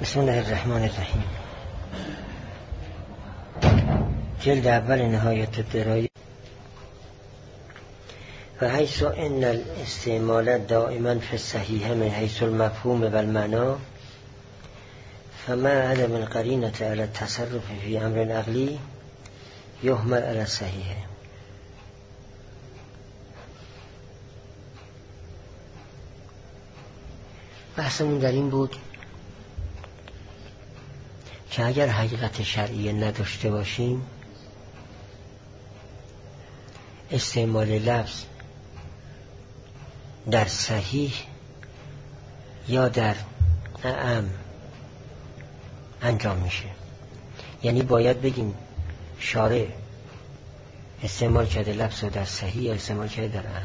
بسم الله الرحمن الرحیم. جلد اول نهایت الدرایه. و حیث ان الاستعمال دائما فی الصحیح من حیث المفهوم و المعنی فما عدم القرینة علی التصرف فی امر عقلی یحمل علی الصحیح. بحثمون در این بود که اگر حقیقت شرعی نداشته باشیم، استعمال لفظ در صحیح یا در اعم انجام میشه. یعنی باید بگیم شارع استعمال کرده لفظ رو در صحیح یا استعمال کرده در اعم.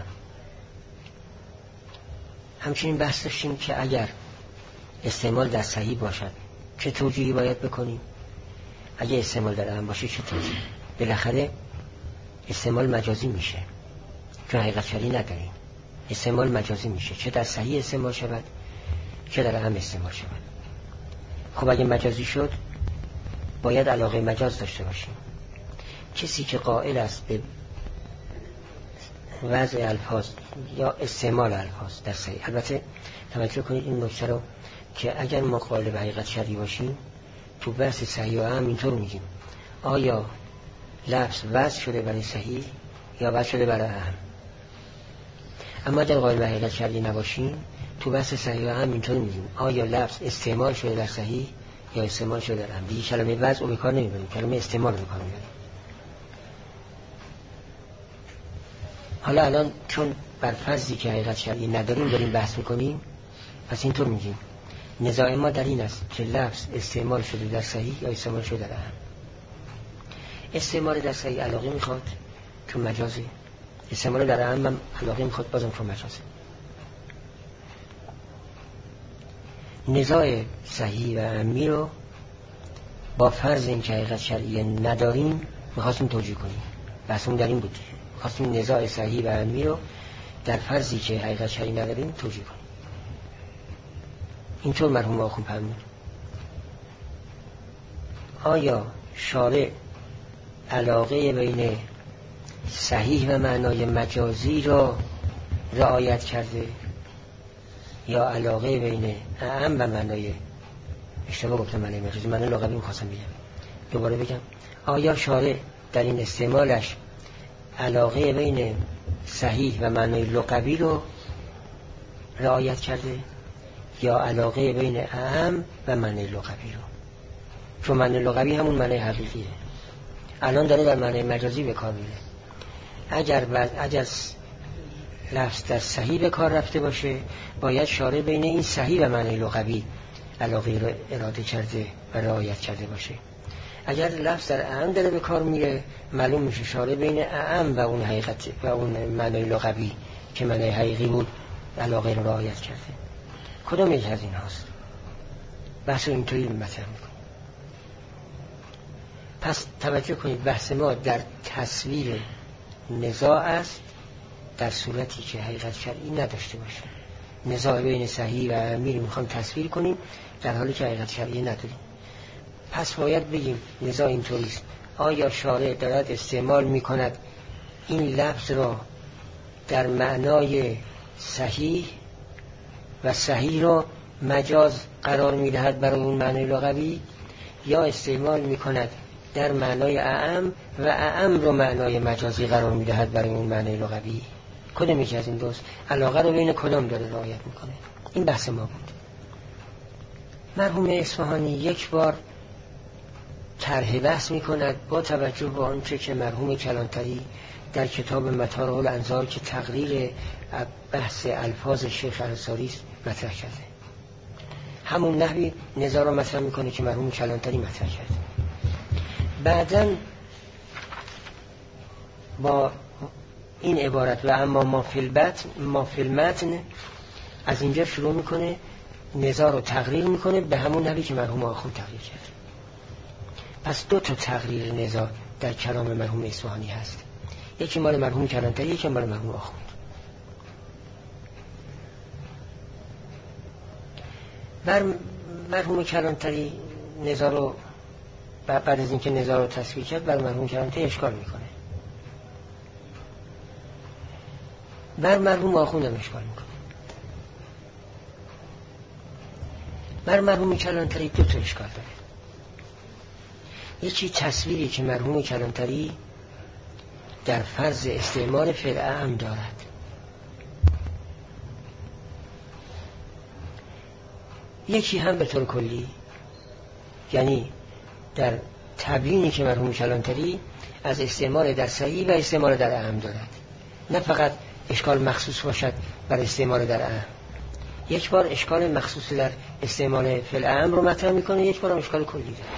همچنین بحث داشتیم که اگر استعمال در صحیح باشد چه توجیهی باید بکنیم، اگه استعمال در اعم باشه چه توجیهی. بالاخره استعمال مجازی میشه چون حقیقت شرعی نداریم. استعمال مجازی میشه، چه در صحیح استعمال شود چه در اعم استعمال شود. خب اگه مجازی شد باید علاقه مجاز داشته باشیم. کسی که قائل است به وضع الفاظ یا استعمال الفاظ در صحیح، البته توجه کنید این نکته رو که اگر ما قائل به حقیقت شرعی باشیم تو بحث صحیح و اعم اینطور میگیم آیا لفظ وضع شده برای صحیح یا وضع شده برای اعم. اما اگر قائل به حقیقت شرعی نباشیم تو بحث صحیح و اعم اینطور میگیم آیا لفظ استعمال شده در صحیح یا استعمال شده در اعم. دیگه کلمه وضع رو به کار نمیبریم، کلمه استعمال رو به کار میبریم. حالا الان چون بر فرضی که حقیقت شرعی نداریم داریم بحث میکنیم، پس اینطور میگیم نزاع ما در این است که لفظ استعمال شده در صحیح یا استعمال شده در اعم. استعمال در صحیح علاقه میخواد چون مجازه، استعمال در اعم هم علاقه میخواد بازم چون مجازه. نزاع صحیح و اعمی رو با فرض این که حقیقت شرعی نداریم میخواستیم توجیه کنیم. بحثمون در این بود، میخواستیم نزاع صحیح و اعمی رو در فرضی که حقیقت شرعی نداریم توجیه کنیم. اینطور مرحوم آخوند فرمود آیا شارع علاقه بین صحیح و معنای مجازی را رعایت کرده یا علاقه بین اعم و معنای، اشتباه گفتم معنای مجازی، معنای لغوی می‌خواستم بگم، دوباره بگم آیا شارع در این استعمالش علاقه بین صحیح و معنای لغوی رو رعایت کرده یا علاقه بین اعم و معنای لغوی رو. چون معنای لغوی همون معنای حقیقیه، الان داره در معنای مجازی به کار میره. اگر لفظ در صحیح به کار رفته باشه باید شارع بین این صحیح و معنای لغوی علاقه رو اراده کرده و رعایت کرده باشه. اگر لفظ در اعم داره به کار میره معلوم میشه شارع بین اعم و اون حقیقت و اون معنای لغوی که معنای حقیقی بود علاقه رو رعایت کرده. کدام یک از این هاست؟ بحث اینطوری مطرح میکنه. پس توجه کنید بحث ما در تصویر نزاع است در صورتی که حقیقت شرعی نداشته باشه. نزاع بین صحیح و اعمی رو میخوام تصویر کنیم در حالی که حقیقت شرعی نداریم. پس باید بگیم نزاع اینطوری است آیا شارع دارد استعمال میکند این لفظ را در معنای صحیح و صحیح را مجاز قرار میدهد برای اون معنای لغوی یا استعمال میکند در معنای اعم و اعم رو معنای مجازی قرار میدهد برای اون معنای لغوی. کدام یکی از این دوست علاقه رو بین کدام داره رعایت میکنه؟ این بحث ما بود. مرحوم اصفهانی یک بار طرح بحث میکند با توجه به آنچه که مرحوم کلانتری در کتاب مطالع الانظار که تقریر بحث الفاظ شیخ انصاری مطرح کرده، همون نحوی نزاع را مطرح میکنه که مرحوم کلانتری مطرح کرده. بعداً با این عبارت و اما ما فی المتن از اینجا شروع میکنه نزاع رو تقریر میکنه به همون نحوی که مرحوم آخوند تقریر کرد. پس دو تا تقریر نزاع در کلام مرحوم اصفهانی هست، یکی مال مرحوم کلانتری یکی مال مرحوم آخوند. مرحوم کلانتری نزا رو بعد از اینکه نزا رو تصویر کرد بر مرحوم کلانتری اشکال میکنه، بر مرحوم آخوندم اشکال میکنه. بر مرحوم کلانتری دو تا اشکال داره. یکی تصویری که مرحوم کلانتری در فرض استعمال فعل اعم دارد، یکی هم به طور کلی، یعنی در تبیینی که مرحوم کلانتری از استعمال در صحیح و استعمال در اعم دارد، نه فقط اشکال مخصوص باشد بر استعمال در اعم. یک بار اشکال مخصوص در استعمال فعل اعم رو مطرح میکنه، یک بار هم اشکال کلی داره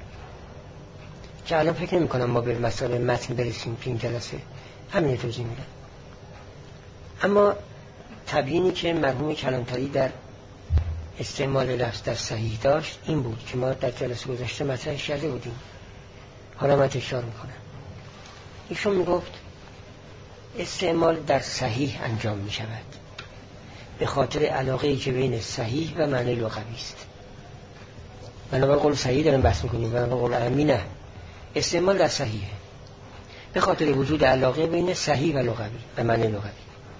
که الان فکر نمی کنم ما به مسائل متن برسیم تو این جلسه، همین توضیح میدم. اما تبیینی که مرحوم کلانتری در استعمال لفظ در صحیح داشت این بود که ما در جلسه گذشته مطرح کرده بودیم، حالا من تکرار میکنم. ایشون میگفت استعمال در صحیح انجام میشود به خاطر علاقه‌ای که بین صحیح و معنی لغوی است. بنابراین قول صحیح داریم بحث میکنیم، بنابراین قول اعمی نه. استعمال در صحیحه به خاطر وجود علاقه بین صحیح و لغوی و معنی لغوی.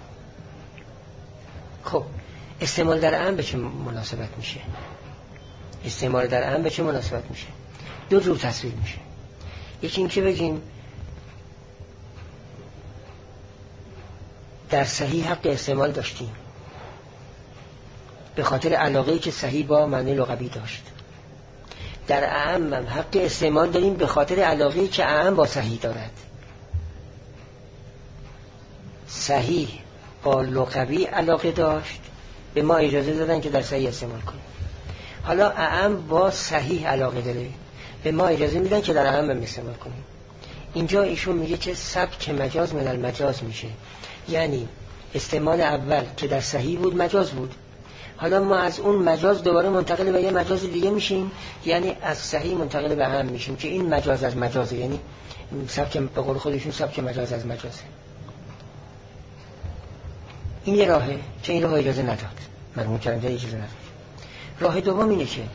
خب استعمال در اعم به چه مناسبت میشه؟ استعمال در اعم به چه مناسبت میشه؟ دو جور تصویر میشه. یکی این که بگیم در صحیح حق استعمال داشتیم به خاطر علاقه‌ای که صحیح با معنی لغوی داشت، در اعم هم حق استعمال داریم به خاطر علاقه‌ای که اعم با صحیح دارد. صحیح با لغوی علاقه داشت، به ما اجازه دادن که در صحیح استعمال کنیم. حالا اعم با صحیح علاقه داره، به ما اجازه میدن که در اعم هم استعمال کنیم. اینجا ایشون میگه که سبک مجاز من المجاز میشه، یعنی استعمال اول که در صحیح بود مجاز بود، حالا ما از اون مجاز دوباره منتقل به یه مجاز دیگه میشیم، یعنی از صحیح منتقل به اعم میشیم که این مجاز از مجازه، یعنی سبک به قول خودشون سبک مجاز از مجازه. این یه راهه که این راه اجازه نداد، مرحوم کلانتری اجازه نداد. راه دوم اینه که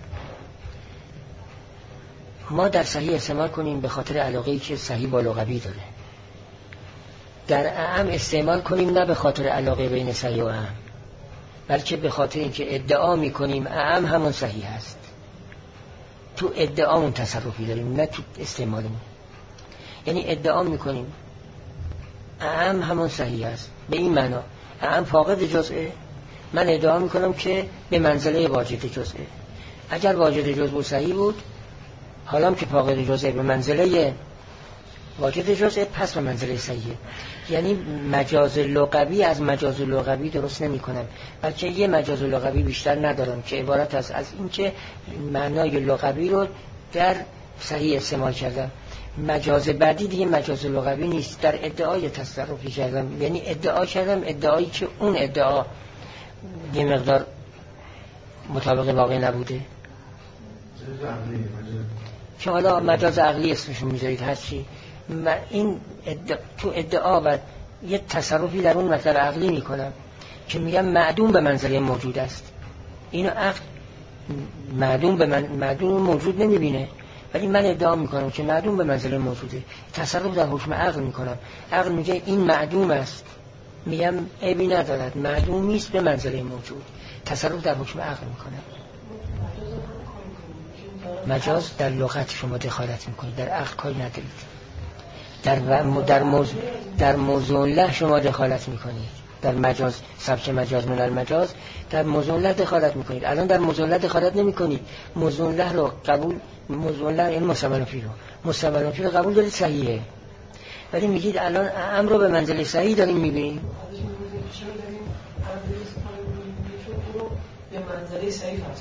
ما در صحیح استعمال کنیم به خاطر علاقه‌ای که صحیح با لغوی داره، در اعم استعمال کنیم نه به خاطر علاقه بین صحیح و اعم، بلکه به خاطر اینکه ادعا میکنیم اعم همون صحیح است. تو ادعامون تصرفی داریم نه تو استعمالمون. یعنی ادعا میکنیم اعم همون صحیح است، به این معنا اعم فاقد جزئه، من ادعا میکنم که به منزله واجد جزئه. اگر واجد جزء صحیح بود، حالا که فاقد جزئه به منزله واجد جزء، پس به منزله صحیحه. یعنی مجاز لغوی از مجاز لغوی درست نمی کنم، بلکه یه مجاز لغوی بیشتر ندارم که عبارت از این که معنای لغوی رو در صحیح استعمال کردم. مجاز بعدی دیگه مجاز لغوی نیست، در ادعای تصرفی کردم، یعنی ادعا کردم ادعایی که اون ادعا یه مقدار مطابق واقع نبوده، که حالا مجاز عقلی اسمشون میذارید هرچی. این تو ادعا و یه تصرفی در اون مطلب عقلی میکنم که میگم معدوم به منزله موجود است. اینو عقل معدوم موجود نمیبینه، ولی من ادعا میکنم که معدوم به منزله موجوده، تصرف در حکم عقل میکنم. عقل میگه این معدوم است، میگم عیبی ندارد، معدوم نیست به منزله موجود، تصرف در حکم عقل میکنم. مجاز در لغت شما دخالت میکنید، در عقل کاری ندارید. در موضوع له شما دخالت میکنید، در مجاز سبک مجاز من المجاز در موضوع له دخالت میکنید. الان در موضوع له دخالت نمیکنید، موضوع له رو قبول، موضوع له این مستمر فی رو قبول دارید صحیحه، ولی میگید الان امر رو به منزله صحیح داریم میبینیم. به منزله صحیح هست.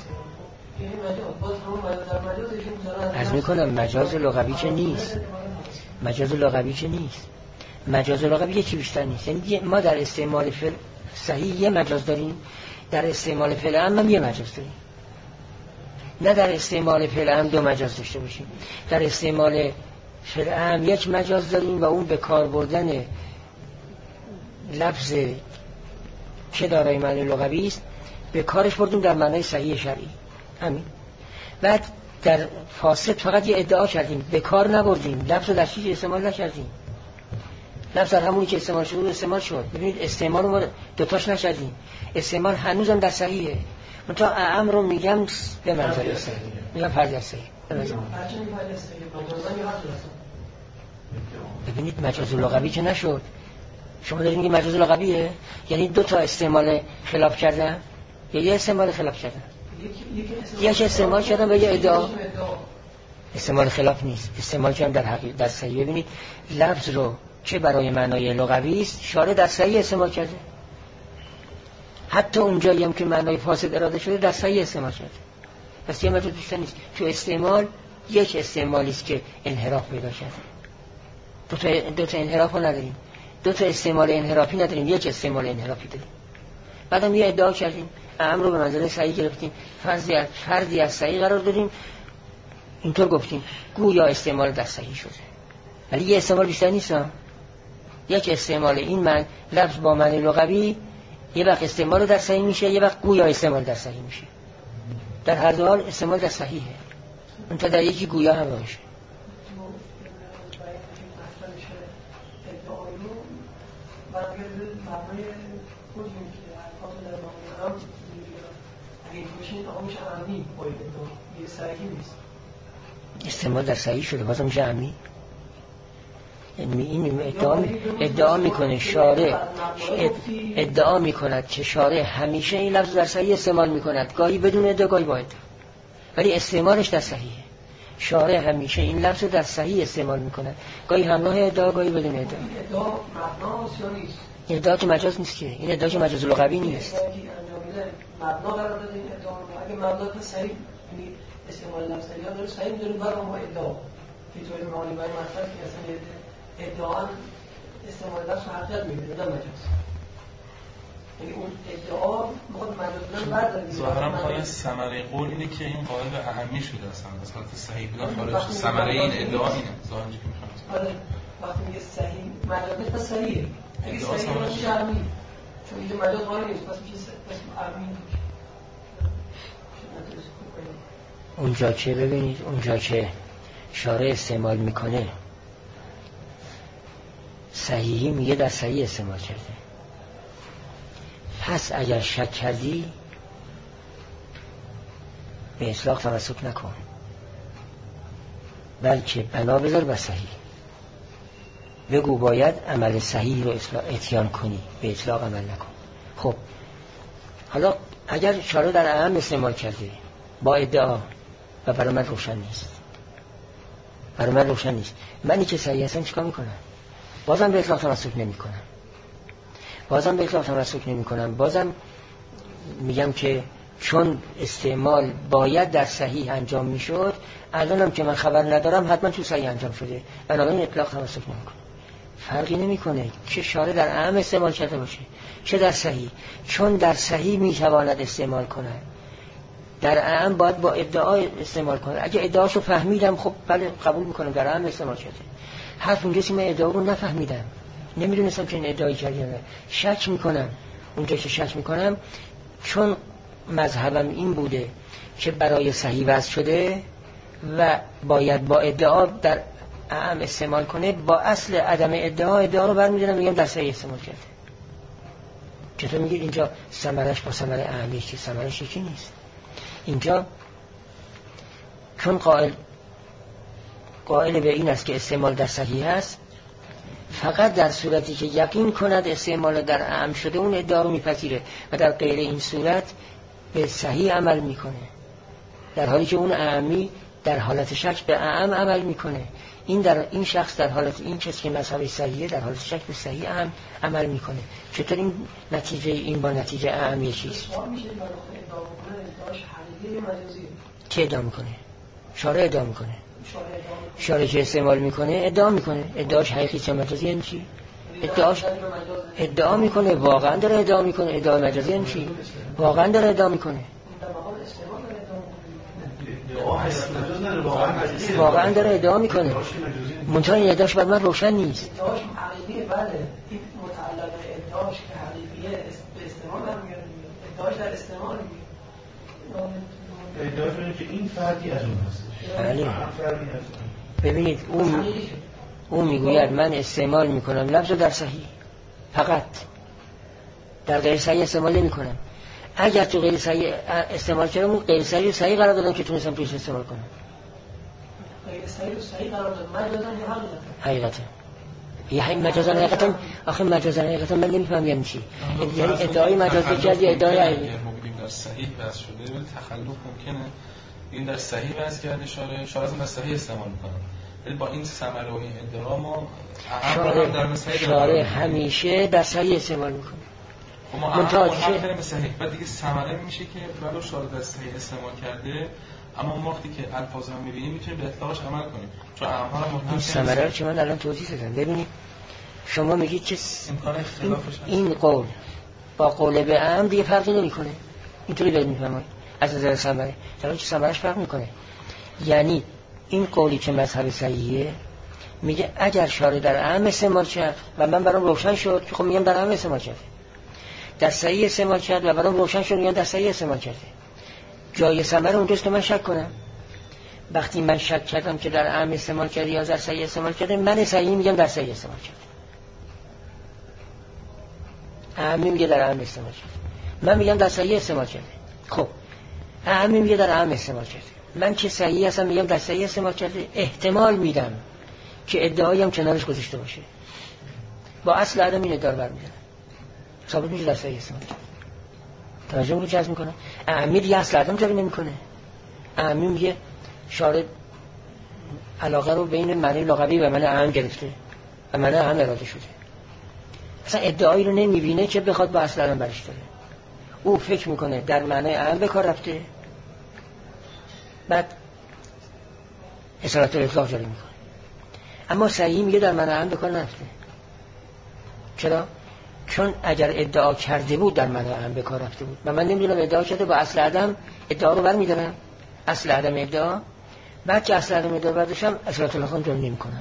از میکنم مجاز لغوی که نیست، مجاز لغوی یکی بیشتر نیست. یعنی ما در استعمال فعل صحیح یه مجاز داریم، در استعمال فعل هم یه مجاز داریم، نه در استعمال فعل هم دو مجاز داشته باشیم. در استعمال فعل هم یک مجاز داریم و اون به کار بردن لفظ که دارای معنی لغوی است، به کارش بردیم در معنی صحیح شرعی. همین. بعد در فاسد فقط یه ادعا کردیم، به کار نبردیم، لفظ رو در چیزی استعمال نکردیم. لفظ در همونی که استعمال شد استعمال شد. ببینید استعمال رو ما دوتاش نکردیم. استعمال هنوزم در صحیحه. من تا اعم رو میگم به منظر صحیح، میگم فرض صحیح. ببینید مجاز لغوی که نشد. شما دارید میگید مجاز لغویه، یعنی دو تا استعمال خلاف کردن یا یه استعمال خلاف کردن. یک استعمال کردن و یه ادعا. استعمال خلاف نیست، استعمال کردن در حقیقت در صحیح. ببینید لفظ رو چه برای معنای لغوی است شارع در صحیح استعمال کرده، حتی اونجایی هم که معنای فاسد اراده شده در صحیح استعمال کرده. پس یه مجاز بیشتر نیست. تو استعمال یک استعمالی است که انحراف پیدا کرده. دو تا انحراف رو نداریم، دو تا استعمال انحرافی نداریم، یک استعمال انحرافی داریم. بعدم یه ادعا کردیم، امر رو به منزله صحیح گرفتیم، فردی از صحیح قرار دادیم، اینطور گفتیم گویا استعمال در صحیح شده، ولی یه استعمال بیشتر نیست. یک استعمال این من لفظ با معنی لغوی یه وقت استعمال در صحیح میشه، یه وقت گویا استعمال در صحیح میشه. در هر دو حال استعمال در صحیحه، اون تا در یکی گویا هم باشه. استعمال در صحیح شده بازم میشه عمی. این ادعا میکنه شارع، ادعا میکند که شارع همیشه این لفظ در صحیح استعمال میکند، گاهی بدون ادعا گاهی با ادعا، ولی استعمالش در صحیحه. شارع همیشه این لفظ در صحیح استعمال میکند، گاهی همراه ادعا گاهی بدون ادعا. ادعا که مجاز نیست که، این ادعا که مجاز لغوی نیست. مبنا قرار داده این ادعا رو، اگه مبنا که صحیح استعمال لفظ ادعا داره صحیح می‌دونیم برای ما ادعا که توی معانی برای مطلب که اصلا ادعا استعمال لفظ حقیقت می‌گیره نه مجاز. یعنی اون ادعا میخواد مجاز بودن برداره. ظاهرا پایان ثمره قول اینه که این قائل به اهمی شده اصلا مثلا صحیح بودن خارج ثمره این ادعا اینه. ظاهرا که می‌خوام آره وقتی میگه صحیح مجاز تا صحیحه. اگه صحیح باشه عمی چون اینجا مجاز قائل نیست پس میشه عمی. اونجا که ببینید اونجا که شارع استعمال میکنه صحیحی میگه در صحیح استعمال کرده، پس اگر شک کردی به اطلاق تمسک نکن، بلکه بنا بذار به صحیح. بگو باید عمل صحیح رو اتیان کنی، به اطلاق عمل نکن. خب حالا اگر شارع در اعم استعمال کرده با ادعا و برای من روشن نیست، منی که صحیح هستم چیکار میکنم؟ بازم به اطلاق تمسک نمیکنم، بازم میگم که چون استعمال باید در صحیح انجام میشد، الانم که من خبر ندارم حتما تو صحیح انجام شده، بنابراین اطلاق تمسک نمیکنم. فرقی نمیکنه که شارع در اعم استعمال کرده باشه چه در صحیح، چون در صحیح میتواند استعمال کنه، در اعم باید با ادعا استعمال کنه. اگه ادعاشو فهمیدم خب بله قبول میکنم در اعم استعمال کرده. حرف اونجا که من ادعا رو نفهمیدم، نمیدونستم که این ادعایی کرده، شک میکنم. اونجا که شک میکنم چون مذهبم این بوده که برای صحیح وضع شده و باید با ادعا در اعم استعمال کنه، با اصل عدم ادعا رو برمیدارم میگم در صحیح استعمال کرده. چطور میگید اینجا ثمرش با ثمره اعمی که ثمرش یکی نیست؟ اینجا چون قائل به این است که استعمال در صحیح است، فقط در صورتی که یقین کند استعمال در اعم شده اون ادعا رو میپذیره و در غیر این صورت به صحیح عمل میکنه، در حالی که اون اعمی در حالت شک به اعم عمل میکنه. این شخص در حالت این کسی که مذهب صحیحه در حالت شک به صحیح عمل میکنه. چطور این نتیجه این با نتیجه اعم یکیست؟ چه ادعا میکنه؟ شارع ادعا میکنه. شارع که استعمال میکنه ادعا میکنه. ادعاش حقیقی چه مجازی یعنی چی؟ ادعا میکنه، واقعا داره ادعا میکنه. ادعا مجازی یعنی چی؟ واقعا داره ادعا میکنه. واقعا داره ادعا میکنه. منتها این ادعاش بر من روشن نیست. ادعاش حقیقیه، بله. این متعلق ادعاش که حقیقیه به استعمال برمیاد. ادعاش در استعمال ادعا شده که این فردی از اون هست. بله. ببینید اون میگوید من استعمال میکنم لفظ در صحیح فقط، در غیر صحیح استعمال نمیکنم. اگر تو غیر صحیح استعمال کردم اون غیر صحیح و صحیح قرار دادم که تونستم توش استعمال کنم. غیر صحیح و صحیح قرار دادم مجازاً یا حقیقتا یه مجازاً حقیقتا. آخه مجازاً حقیقتا من نمیفهم یعنی چی. یعنی ادعای مجازی کرد یا ادعای حقیقی در صحیح وضع شده ولی تخلف ممکنه. این در صحیح وضع کرده شارع در صحیح استعمال میکنه، ولی با این ثمره و این ادعا ما شارع همیشه در صحیح استعمال میکنه. ما منتها بریم به صحیح بعد دیگه ثمره میشه که ولو شارع در صحیح استعمال کرده، اما ما وقتی که الفاظ رو میبینیم میتونیم به اطلاقش عمل کنیم، چون اعمال این ثمره رو که من الان توضیح دادم. ببینید شما میگید که این قول با قول به عمد دیگه فرقی نمیکنه، اینطوری دارید میفهمید از نظر ثمره، در حالی که ثمرش فرق میکنه. یعنی این قولی که مذهب صحیحه میگه اگر شارع در عام استعمال کرد و من برام روشن شد که خب میگم در عام استعمال کرده، در صحیح استعمال کرد و برام روشن شد میگم در صحیح استعمال کرده، جای ثمره اونجاست که من شک کنم. وقتی من شک کردم که در عام استعمال کرده یا در صحیح استعمال کرده، من صحیح میگم در صحیح استعمال کرده، عامی میگه در عام استعمال کرده، من میگم در صحیح استعمال کرده. خب عامی میگه در عام استعمال کرده، من که صحیح هستم میگم در صحیح استعمال کرده. احتمال میدم که ادعایم کنارش گذاشته باشه، با اصل عدم این ادعا رو برمی‌دارم، ثابت میشه در صحیح استعمال کرده. توجه رو جذب میکنه. عامی دیگه اصل عدم جاری نمیکنه. عامی میگه شارع علاقه رو بین معنی لغوی و معنی عام گرفته و معنی عام اراده شده، اصلا ادعایی رو نمیبینه که بخواد با اصل عدم برش داره. او فکر میکنه در معنی عام به کار رفته، بعد اصالت الاطلاق جاری میکنه. اما صحیح میگه در معنی عام به کار نرفته. چرا؟ چون اگر ادعا کرده بود در معنی عام به کار رفته بود و من نمیدونم ادعا کرده، با اصل عدم ادعا رو برمیدارم، اصل عدم ادعا، بعد که اصل عدم ادعا برداشتم اصالت الاطلاق جاری نمیکنم.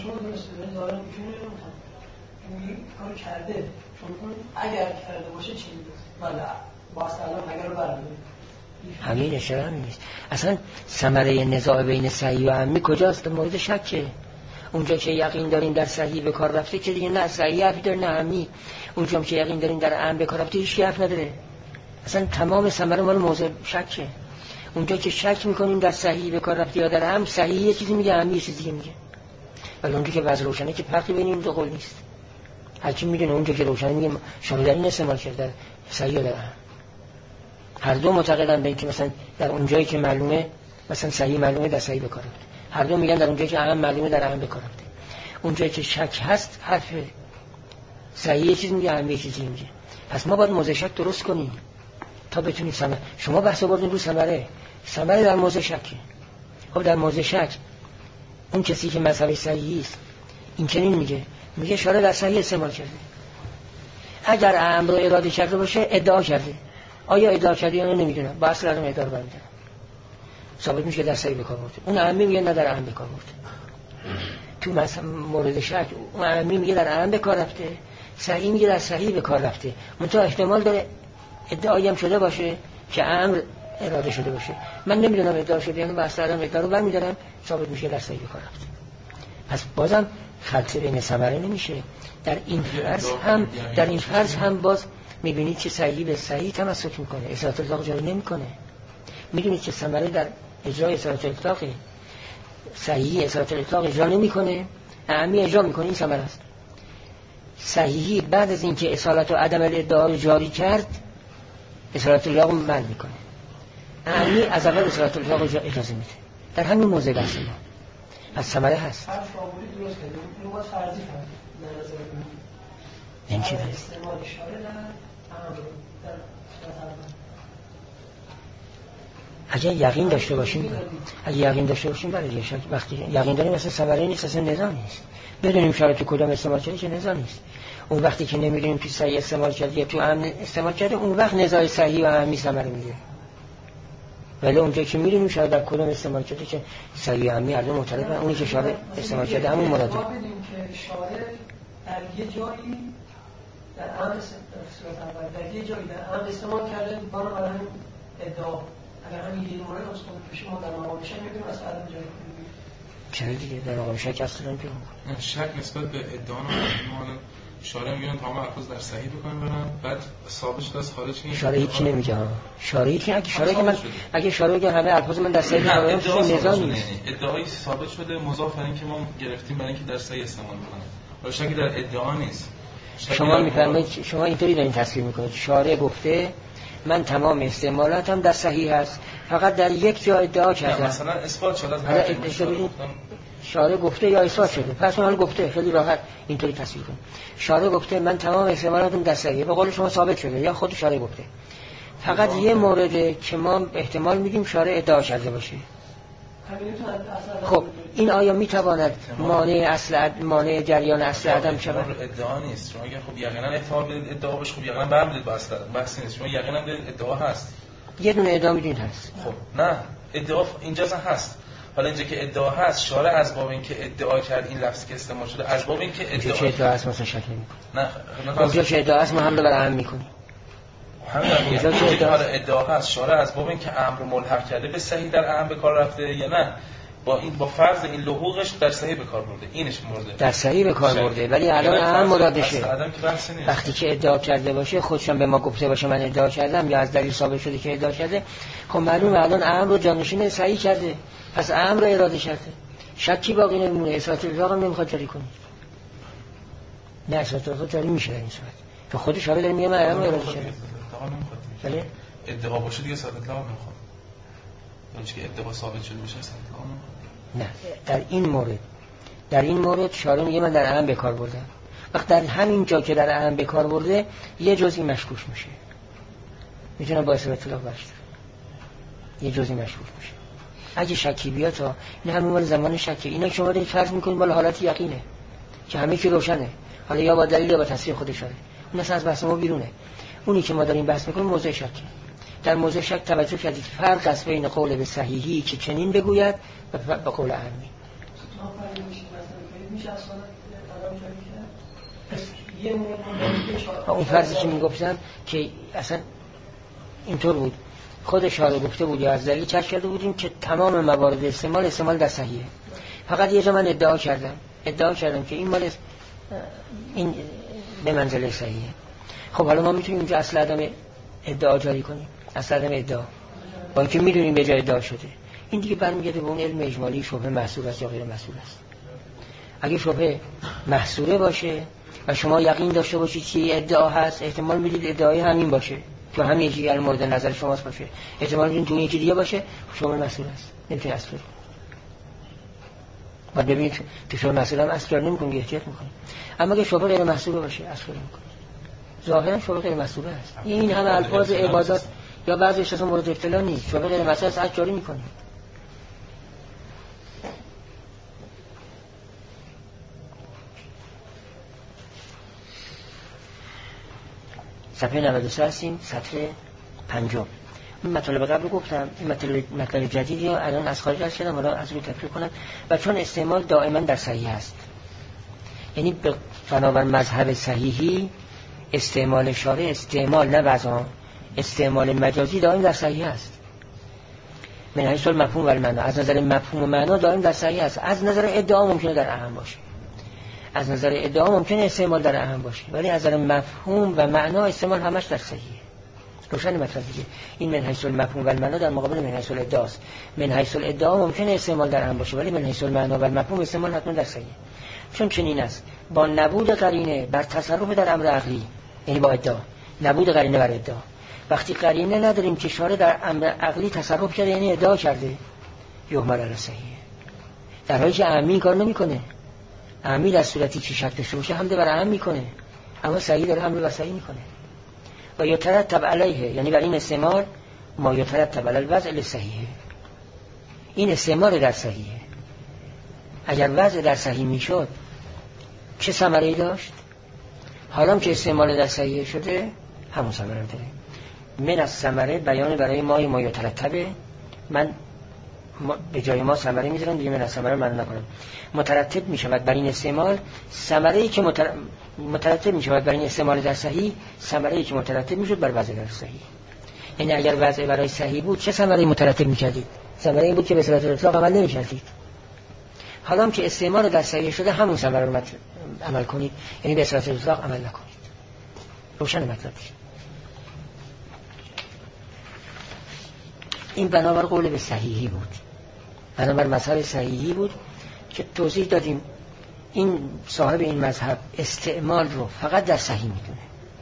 کار کرده، چون اگر کرده باشه چی میگه؟ بله با اصل اگر رو برمی‌داره. همین اشاره نیست. اصلا ثمره نزاع بین صحیح و عامی کجاست؟ مورد شکه. اونجا که یقین داریم در صحیح به کار رفته که دیگه نه صحیح حرفی داره نه عامی. اونجا که یقین داریم در عام به کار رفته هیچ حرف نداره. اصلا تمام ثمره مال موضوع شکه. اونجا که شک میکنیم در صحیح به کار رفته یا در عام، صحیح یه چیزی میگه، عامی یه چیزی دیگه میگه. ولی اونجا که وضع روشنه که فرقی بین این دو قول نیست. حکیم میدونه اونجا که روشنه میگه شما در این استعمال کرده صحیح در عام. هر دو معتقدن به اینکه مثلا در اونجایی که معلومه مثلا صحیح معلومه در صحیح به کار رفته، هر دو میگن در اونجایی که عام معلومه در عام به کار رفته. اونجایی که شک هست حرف صحیح یه چیز میگه، عام یه چیزی میگه. پس ما باید موضع شک درست کنیم تا بتونیم ثمره. شما بحث آوردین رو ثمره در موضع شک. خب در موضع شک اون کسی که مذهب صحیحی است این چنین میگه شارع در صحیح استعمال کرده. اگر عام رو اراده کرده باشه ادعا کرده. آیا ادعا کرده یا نمیدونم، با اصل عدم ادعا رو برمی‌دارم، ثابت میشه که در صحیح به کار برده. اون عامی میگه نه در عام به کار برده. تو مثلا مورد شک اون عامی میگه در عام به کار رفته، صحیح میگه در صحیح به کار رفته. منتها احتمال داره ادعایی هم شده باشه که امر اراده شده باشه. من نمیدونم ادعا شده یا نه، با اصل عدم ادعا رو برمی‌دارم، ثابت میشه در صحیح به کار رفته. پس بازم خلط بین ثمره نمیشه. در این فرض هم باز میبینید که صحیح به صحیح تمسک میکنه، اصالت الاطلاق جاری نمیکنه. میدونید که ثمره در اجرای اصالت الاطلاق صحیح اصالت الاطلاق اجرا نمیکنه، عامی اجرا میکنه. این ثمره است. صحیحی بعد از اینکه اصالت و عدم الادعا رو جاری کرد اصالت الاطلاق رو منع میکنه، عامی از اول اصالت الاطلاق رو اجازه میده. در همین موضع بحث ما پس ثمره هست. حرف آوری درست کردیم، اینو باید فرضی فرض در نظر بگیریم. این چی هست؟ استعمال اشاره در عمل در اگه یقین داشته باشیم برای شک وقتی یقین داریم مثلا ثمره نیست، اصلا نزاع نیست. بدونیم شرط تو کدام استعمال کرده که نزاع نیست. اون وقتی که نمیدونیم تو صحیح استعمال کرده یا تو عام استعمال کرده، اون وقت نزاع صحیح و عامی ثمره میده. ولی اونجا که میدونیم شاید در کدام استعمال کرده که صحیح و عامی هر دو معترضن، اونی که شارع استعمال کرده همون مراده. ما بدیم که شارع در یه جایی در عام صورت اول در یه جایی در عام استعمال کرده، برای همین ادعا اگر همین یه مورد استاد بشه ما در مقام شک میتونیم از عدم جای کنیم. چرا دیگه در مقام شک اصلا نمیتونیم. شک نسبت به ادعا ما شارع میگن تمام الفاظ در صحیح بکنن برن، بعد ثابت شده از خارج این شارعی کی نمیگه ها. شارعی کی اگه شارع بگه همه الفاظ من در صحیح بکنم نظام نیست. ادعایی ثابت شده مضاف بر این که ما گرفتیم برای اینکه در صحیح استعمال بکنیم. ولی شکی در ادعا نیست. شما میفرمایید شما اینطوری دارین تصویر میکنید شارع گفته من تمام استعمالاتم در صحیح است، فقط در یک جا ادعا کردم. مثلا اثبات شده از شارع گفته یا اثبات شده. پس اون گفته خیلی راحت اینطوری تصویر کنید. شارع گفته من تمام استعمالاتم در صحیح، به قول شما ثابت شده یا خود شارع گفته. فقط یه مورده که ما احتمال میدیم شارع ادعا کرده باشه. خب این آیا میتواند مانع جریان اصل عدم شود؟ ادعا نیست. شما اگه خب یقینا احتمال بدید ادعا بشه، خب یقینا برمی‌دید با اصل بحث نیست. شما یقینا بدید ادعا هست. یه دونه ادعا میدین هست. خب نه ادعا اینجا هست. حالا اینجا که ادعا هست شارع از باب اینکه ادعا کرد این لفظی که استعمال شده از باب اینکه ادعا هست مثلا شک نمی‌کنه. نه اونجا که ادعا هست ما هم رو برهم می‌کنیم. همین حالا ادعا هست شارع از باب اینکه امر ملحق کرده به صحیح در اهم به کار رفته یا نه با فرض این لحوقش در صحیح به کار برده، اینش مرده در صحیح به کار برده، ولی الان هم مرادشه. وقتی که ادعا کرده باشه خودشم به ما گفته باشه من ادعا کردم یا از دلیل ثابت شده که ادعا کرده، خب معلومه الان امر رو جانشین صحیح کرده، پس امر رو اراده کرده، شکی باقی نمیمونه. اثبات الحاق هم نمیخواد جاری کنه. نه اثبات الحاق جاری میشه در این صورت تو خودش داره میگه من امر اراده کردم. ولی ادعا باشه دیگه ثابت الحاق نمیخواد. اونش که ادعا ثابت شده باشه ثابت الحاق نه. در این مورد شارع میگه من در اهم به کار بردم. وقت در همین جا که در اهم به کار برده یه جزئی مشکوک میشه، میتونه با اثبات الحاق باشه، یه جزئی مشکوک میشه. اگه شکی بیاد تا این همون مال زمان شکی، اینا شما دارید فرض میکنید مال حالت یقینه که همه چی روشنه، حالا یا با دلیل یا با تصریح خودش داره، اون اصلا از بحث ما بیرونه. اونی که ما داریم بحث میکنیم موضوع شکی. در موضوع شک توجه کردید فرق است بین قول به صحیحی که چنین بگوید و قول عامی. اون فرضی که میگفتم که اصلا اینطور بود، خود شارع گفته بود یا از دلیل چشم کرده بودیم که تمام موارد استعمال در صحیحه. فقط یه جا من ادعا کردم که این مال این به منزله صحیحه. خب حالا ما میتونیم اینجا اصل عدم ادعا جاری کنیم، اصل عدم ادعا با اینکه میدونیم به جای ادعا شده. این دیگه برمیگرده به اون علم اجمالی شبهه محصور است یا غیر محصور است. اگه شبهه محصوره باشه و شما یقین داشته باشید که ادعا هست، احتمال میدید ادعای همین باشه که همین چیزی مورد نظر شماست باشه، احتمال میدید اون یکی دیگه باشه، شبهه محصور است، نمیتونه اصل. بعد ببینید که شبهه محصور هم اصل نمیکنه، احتیاط میکنه. اما اگه شبهه غیر محصور باشه اصل نمیکنه. ظاهرا شبهه غیر محصور است. این همه الفاظ عبادات یا بعضیش اصلا مورد اطلاع نیست، شبهه غیر محصور است، جاری میکنه. صفحه 93 هستیم، صفحه 50. این مطالب قبل گفتم، این مطالب جدیدی الان از خارج از شدم، حالا از روی تکرار کنم. و چون استعمال دائما در صحیح است، یعنی به بنابر مذهب صحیحی استعمال شارع، استعمال نه وضع، استعمال مجازی دائم در صحیح است. من حیث المفهوم و المعنا، از نظر مفهوم و معنا دائم در صحیح است. از نظر ادعا ممکنه در اهم باشه، از نظر ادعا ممکنه استعمال در اهم باشه، ولی از نظر مفهوم و معنا استعمال همش در صحیحه. روشن مطلب دیگه. این من حیث المفهوم و المعنا در مقابل من حیث الادعا است. من حیث الادعا ممکنه استعمال در اهم باشه، ولی من حیث المعنا و المفهوم استعمال حتما در صحیحه. چون چنین است با نبود قرینه بر تصرف در امر عقلی، یعنی با ادعا، نبود قرینه بر ادعا. وقتی قرینه نداریم که شارع در امر عقلی تصرف کرده، یعنی ادعا کرده، یحمل علی صحیحه. در حالی که عامی کار نمیکنه. عامی در صورتی که شک داشته باشه حمله بر عام میکنه، اما صحیح داره حمله بر صحیح میکنه. و یترتب علیه، یعنی بر این استعمال ما یترتب علی الوضع لصحیحه، این استعمال در صحیحه. اگر وضع در صحیح میشد چه ثمره‌ای داشت؟ حالا که استعمال در صحیح شده همون ثمره داره. من از ثمره بیان برای ما یترتبه، من به جای ما ثمره میذارم دیگه، من از ثمره من نکنم. مترتب میشود بر این استعمال ثمره‌ای که مترتب میشود بر این استعمال در صحیح، ثمره‌ای که مترتب میشود بر وضع در صحیح. یعنی اگر وضع برای صحیح بود چه ثمره‌ای مترتب می‌کردید؟ ثمره این بود که به صورت اطلاق عمل نمی‌کردید. حالا هم که استعمال در صحیح شده همون ثمره رو عمل کنید، یعنی به صورت اطلاق عمل نکنید. روشن مطلب شد. این بنابر قول به صحیحی بود، بنابر مذهب صحیحی بود که توضیح دادیم. این صاحب این مذهب استعمال رو فقط در صحیح میدونه،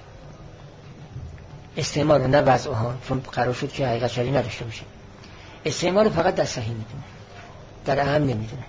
استعمال رو نه وضعها، چون قرار شد که حقیقت شرعی نداشته باشه، استعمال رو فقط در صحیح میدونه، در اهم نمیدونه.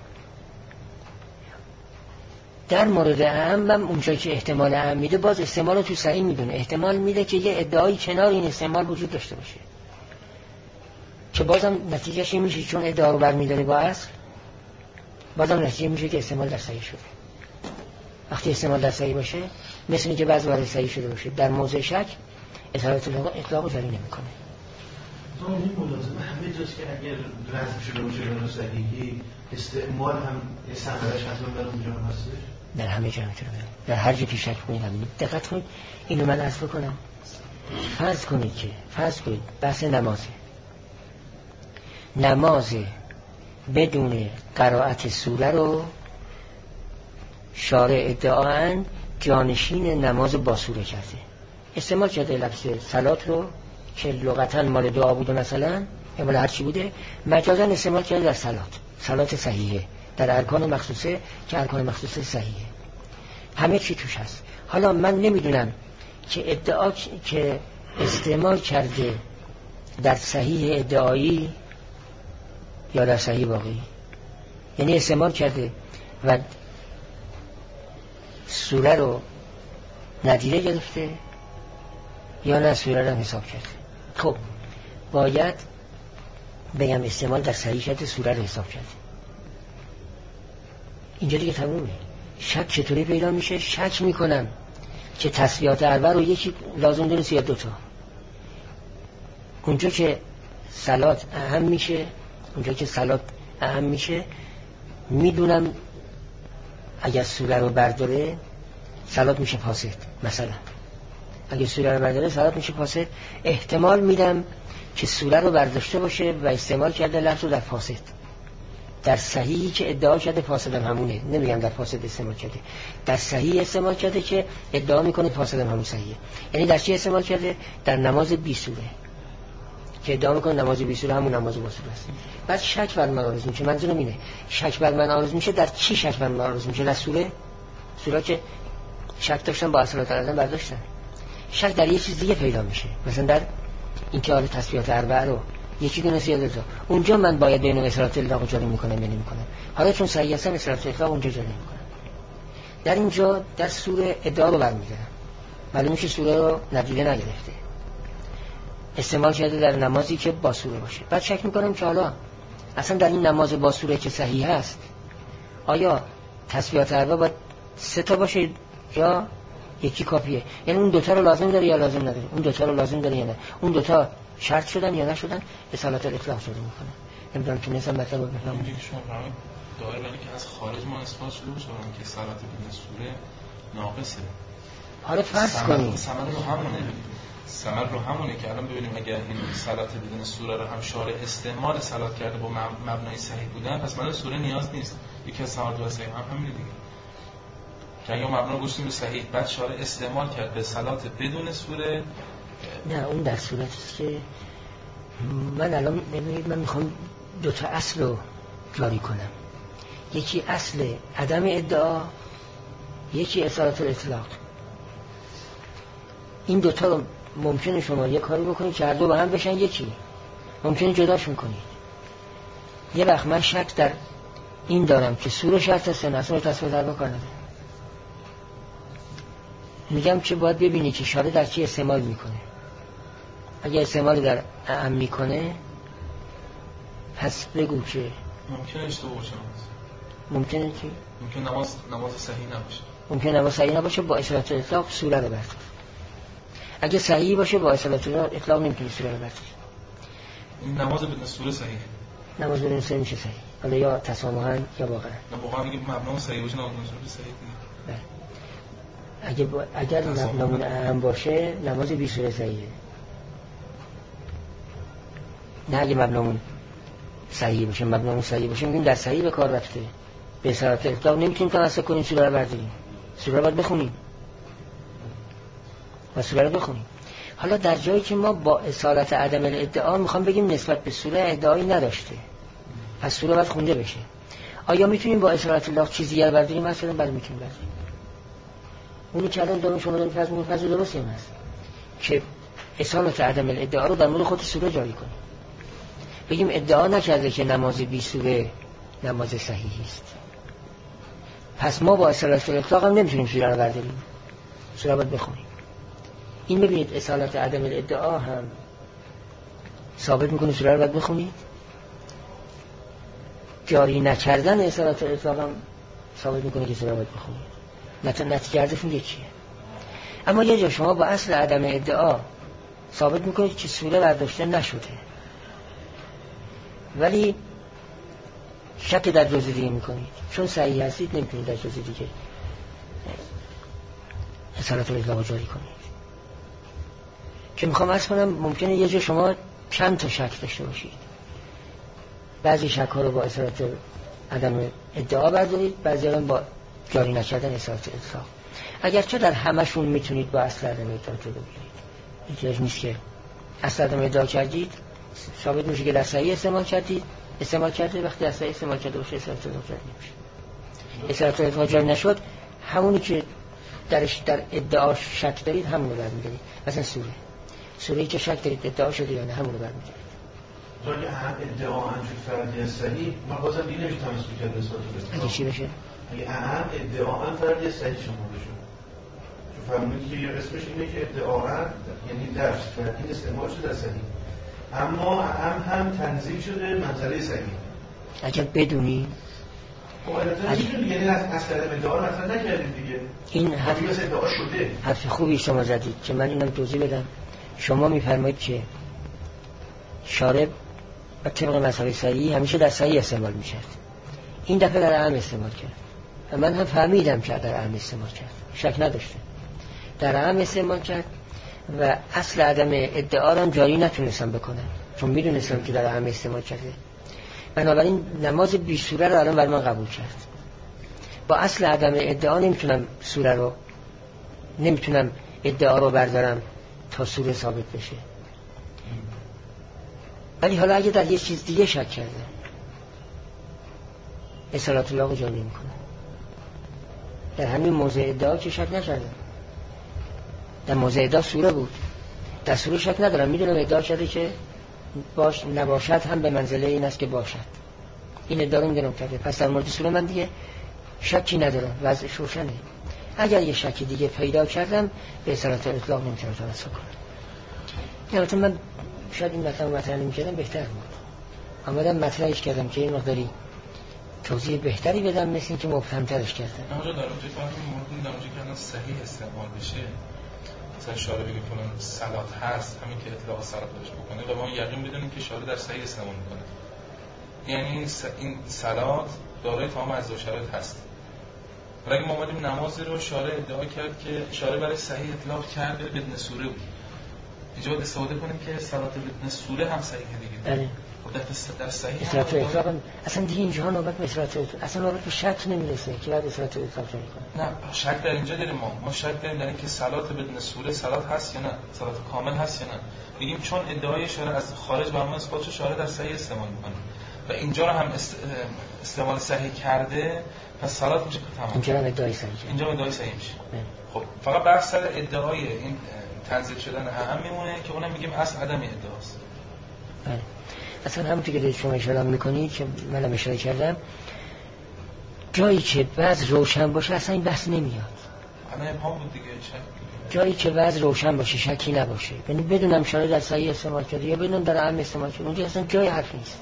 در مورد اهم هم اونجایی که احتمال اهم میده باز استعمال رو تو صحیح میدونه، احتمال میده که یه ادعایی کنار این استعمال وجود داشته باشه که بازم نتیجهش این میشه چون ادعا رو برمی‌داره با اصل، بازم نتیجه میشه که استعمال در صحیح شده. وقتی استعمال در صحیح باشه مثل اینکه بعضی وارد صحیح شده باشه، در موضع شک اصالت اطلاق جاری نمی‌کنه. تو این ملازمه همه جاست که اگر رزم شده باشه به صحیحی استعمال هم ثمرش حتما در اونجا هستش؟ در همه جا میتونه، در هر جا که شک کنید. دقت کنید اینو من عرض بکنم. فرض کنید بحث نماز بدون قرائت سوره رو شارع ادعاً جانشین نماز با سوره کرده، استعمال کرده لفظ صلات رو که لغتاً مال دعا بوده مثلا یا مال هر چی بوده، مجازاً استعمال کرده در صلات صحیحه، در ارکان مخصوصه که ارکان مخصوصه صحیحه، همه چی توش هست. حالا من نمیدونم که ادعا که استعمال کرده در صحیح ادعایی یا در صحیح واقعی، یعنی استعمال کرده و سوره رو ندیده گرفته یا نه سوره رو حساب کرده. خب باید بگم استعمال در صحیح کرده، سوره رو حساب کرده. اینجا دیگه تمومه. شک چطوری پیدا میشه؟ شک میکنم که تسبیحات اربع رو یکی لازم دونست یا دوتا. اونجا که صلات اهم میشه میدونم اگر سوره رو برداره صلات میشه فاسد، مثلا اگر سوره رو برداره صلات میشه فاسد، احتمال میدم که سوره رو برداشته باشه و استعمال کرده لفظ رو در فاسد. در صحیحی که ادعا کرده فاسدم همونه، نمیگم در فاسد استعمال کرده، در صحیح استعمال کرده که ادعا میکنه فاسدم همون صحیحه. یعنی در چی استعمال کرده؟ در نماز بی سوره که ادعا میکنه نماز بی سوره همون نماز با سوره است. بعد شک بر من عارض میشه. منظورم اینه شک بر من عارض میشه در چی؟ شک بر من عارض میشه در سوره که شک داشتن با اصالت کردن برداشتن، شک در یه چیز دیگه پیدا میشه، مثلا در اینکه حال تسبیحات اربع رو یکی دونه یا دوتا، اونجا من باید بین اصالت اطلاق جاری میکنم یا نمیکنم. حالا چون صحیح هستم اصالت اطلاق اونجا جاری نمیکنم، در اینجا در سوره ادعا رو برمیدارم، معلومه میشه سوره رو ندیده نگرفته، استعمال کرده در نمازی که با سوره باشه. بعد شک میکنم که حالا اصلا در این نماز با سوره که صحیح هست آیا تسبیحات اربع باید 3 تا باشه یا یکی کافیه؟ یعنی اون دوتا رو لازم داره یا لازم نداره؟ اون دوتا رو لازم داره یا نه؟ اون دوتا شرط شدن یا نشدن؟ اصالت الاطلاق شده میکنه. نمیدونم که مثلا مطلب رو بفهمم. اینجا شما فرمایید داره ولی که از خارج ما اثبات شده باشه که صلات بدون سوره ناقصه. حالا فرض کنید ثمر رو همونه که الان ببینیم اگر این صلات بدون سوره رو هم شارع استعمال صلات کرده با مبنای صحیح بودن، پس من سوره نیاز نیست. یکی از ثمرات و صحیح هم همینه دیگه، که اگه مبنا گوشتیم به صحیح بعد شارع استعمال کرد به صلات بدون سوره، نه اون در صورتی است که من الان ببینید من میخوام 2 تا اصل رو جاری کنم، یکی اصل عدم ادعا، یکی اصالت الاطلاق. این 2 تا رو ممکنه شما یه کاری بکنید که هر دو با هم بشن یکی، ممکنه جداشون کنید. یه وقت من شک در این دارم که سوره شرط است نه اصلا تصویر در بکار نداره، میگم که باید ببینی که شارع در چی استعمال میکنه. اگه استعمال در اعم میکنه پس بگو که ممکنه اشتباه باشه، ممکنه که نماز صحیح نباشه، ممکنه نماز صحیح نباشه با اصالت اطلاق سوره رو بردار. اگه صحیح باشه با اصالت اطلاق نمیتونی سوره رو بردار. این نماز بدون سوره صحیح، نماز بدون سوره میشه صحیح، حالا یا تسامحاً یا واقعا. واقعا میگه مبنا صحیح باشه نماز بدون سوره صحیح دیگه. اگر مبنامون اهم باشه نماز بی سوره صحیحه. نه اگه مبنامون صحیح باشه، مبنامون صحیح باشه میگیم در صحیح به کار رفته. به اصالت اطلاق نمیتونیم تمسک کنیم، سوره رو برداریم، سوره رو باید بخونیم و سوره رو بخونیم. حالا در جایی که ما با اصالت عدم الادعا میخوام بگیم نسبت به سوره ادعایی نداشته، پس سوره باید خونده بشه، آیا میتونیم با اصالت الله چیزی دیگر برداریم؟ مثلا بله میتونیم برداریم. اونی که الان دارم شما داریم فضل درستی هم هست که اصالت عدم الادعا رو در مورد خود سوره جاری کنیم، بگیم ادعا نکرده که نماز بی سوره نماز صحیحی است، پس ما با اصالت الاطلاق هم نمیتونیم سوره رو برداریم، سوره باید بخونیم. این ببینید اصالت عدم الادعا هم ثابت میکنه سوره رو باید بخونید، جاری نکردن اصالت الاطلاق هم ثابت میکنه که سوره رو باید بخونید. نتیجه ازشون یکیه. اما یه جا شما با اصل عدم ادعا ثابت میکنید که سوره برداشته نشده، ولی شک در جزء دیگه میکنید، چون صحیح هستید نمیتونید در جزء دیگه اصالت الاطلاق جاری کنید. که میخوام عرض کنم ممکنه یه جا شما چند تا شک داشته باشید، بعضی شک ها رو با اصالت عدم ادعا بردارید، بعضی ها با جاری نکردن اصالت اطلاق. اگرچه در همشون میتونید با اصل عدم ادعا جلو بگیرید، احتیاج نیست که اصل عدم ادعا کردید ثابت میشه که در صحیح استعمال کرده، وقتی در صحیح استعمال کرده باشه اصالت اطلاق جاری نمیشه. اصالت اطلاق جاری نشد، همونی که درش در ادعا شک دارید همون رو برمی‌دارید. مثلا سوره‌ای که شک دارید ادعا شده یا نه همون رو برمی‌دارید. اگه هم ادعا انجور فردی صحیح، ما بازم دیگه نمیشه تمسک کرد اصالت اطلاق. اگه چی بشه؟ اگه هم ادعا فردی صحیح شما بشه، چون فرمودید که یه اسمش اینه که ادعا یعنی درس فردی استعمال شده در صحیح، اما هم تنزیل شده منزله صحیح. اگر بدونی یعنی اصل عدم ادعا رو اصلا نکردیم دیگه، این حرف خوبی شما زدید که من اینم توضیح بدم. شما میفرمایید که شارب و طبق مذهب صحیح همیشه در صحیح استعمال میشه، این دفعه در عام استعمال کرد و من هم فهمیدم که در عام استعمال کرد، شک نداشته در عام استعمال کرد و اصل عدم ادعا رو جاری نتونستم بکنم چون میدونستم که در عام استعمال کرده. بنابراین نماز بی سوره رو الان بر من قبول کرد. با اصل عدم ادعا نمیتونم ادعا رو بردارم تا سوره ثابت بشه. ولی حالا اگه در یه چیز دیگه شک کرده اصالت الله رو جاری نمی‌کنه. در همین موضع ادعا که شک نکردم، در موضع ادعا سوره بود، در سوره شک ندارم، میدونم ادعا کرده که نباشد هم به منزله این است که باشد، این ادعا رو میدونم کرده، پس در مورد سوره من دیگه شکی ندارم، وضعش روشنه. اگر یه شکی دیگه پیدا کردم به اصالت اطلاق نمیتونم تمسک کنم. البته من شاید این مطلب نمی‌کردم بهتر بود، آمدم مطرحش کردم که این مقداری توضیح بهتری بدم، مثل این که مبهم‌ترش کردم. اونجا در اونجا فهمیدم اونجا که صحیح استعمال بشه، مثلا شارع بگه فلان صلات هست، همین که اطلاق صلات بهش بکنه و ما یقین بدونیم که شارع در صحیح استعمال میکنه، یعنی این صلات دارای تمام اجزا و شرایط هست. ولی اگه ما اومدیم نمازی رو شارع ادعا کرد که شارع برای صحیح اطلاق کرده بدون سوره بود، ایجاد استفاده کنیم که صلات بدون سوره هم صحیحه دیگه. بله. در صحیح اصالت اطلاق اصلا دیگه اینجا نوبت به اصالت اطلاق اصلا نوبت به شک نمیرسه که بعد اصالت اطلاق جاری کنه. نه شک در اینجا داریم، ما شک داریم در اینکه صلات بدون سوره صلات هست یا نه، صلات کامل هست یا نه. میگیم چون ادعای شارع از خارج بر ما اثبات شده، شارع در صحیح استعمال میکنه و اینجا رو هم استعمال صحیح کرده، پس صلات میشه تمام. اینجا هم ادعای صحیح میشه. اینجا ادعای صحیح میشه. خب فقط بحث سر ادعای این تنزیل شدن هم میمونه که اونم میگیم اصل عدم ادعاست. بله. اصلا همونطور که شما اشاره میکنید که منم اشاره کردم، جایی که وضع روشن باشه اصلا این بحث نمیاد. الان ابهام بود دیگه، جایی که وضع روشن باشه شکی نباشه، یعنی بدونم شارع در صحیح استعمال کرده یا بدونم در عام استعمال کرده، اونجا اصلا جای حرف نیست.